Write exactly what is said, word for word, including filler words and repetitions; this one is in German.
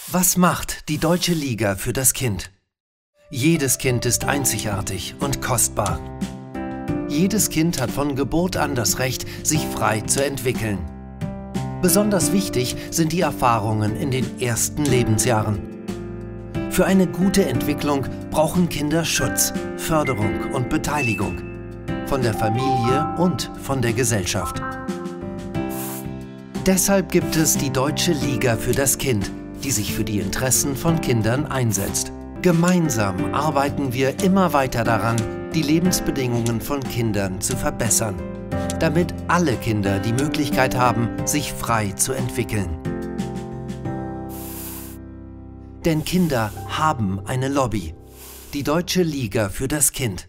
Was macht die Deutsche Liga für das Kind? Jedes Kind ist einzigartig und kostbar. Jedes Kind hat von Geburt an das Recht, sich frei zu entwickeln. Besonders wichtig sind die Erfahrungen in den ersten Lebensjahren. Für eine gute Entwicklung brauchen Kinder Schutz, Förderung und Beteiligung von der Familie und von der Gesellschaft. Deshalb gibt es die Deutsche Liga für das Kind, die sich für die Interessen von Kindern einsetzt. Gemeinsam arbeiten wir immer weiter daran, die Lebensbedingungen von Kindern zu verbessern, damit alle Kinder die Möglichkeit haben, sich frei zu entwickeln. Denn Kinder haben eine Lobby, die Deutsche Liga für das Kind.